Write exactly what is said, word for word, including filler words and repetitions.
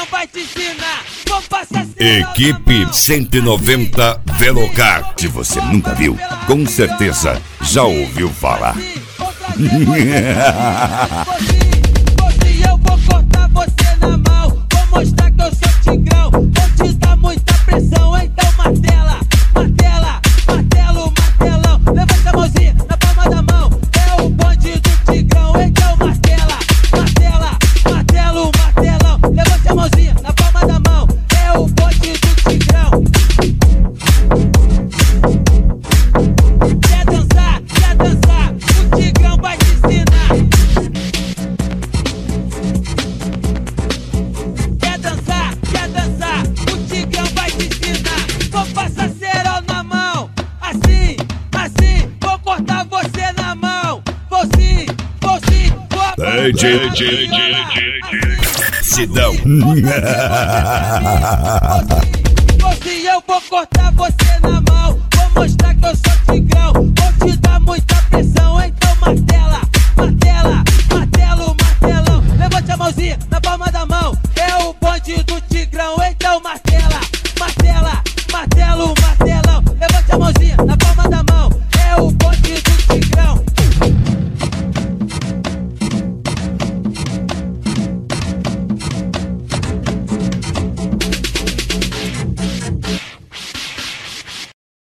vai te ensinar. Vou passar Equipe cento e noventa Velocar. Se você nunca viu, com certeza já ouviu falar. Hoje eu vou cortar você na mão. Vou mostrar que eu sou tigrão. Vou te dar muita pressão, então martela, martela, martelo, martelão. Levanta a mãozinha na palma da mão. É o bonde do tigrão, então martela, martela, martelo, martelão. Levanta a mãozinha na palma da mão. É o bonde do tigrão. Quer dançar, quer dançar, o tigrão vai te ensinar. Quer dançar, quer dançar, o tigrão vai te ensinar. Vou passar cerol na mão, assim, assim, vou cortar você na mão. Vou sim, vou sim, vou D J, D J, D J, Sidão. Hoje eu vou cortar você na mão. Vou mostrar que eu sou tigrão. Vou te dar muita pressão, então martela.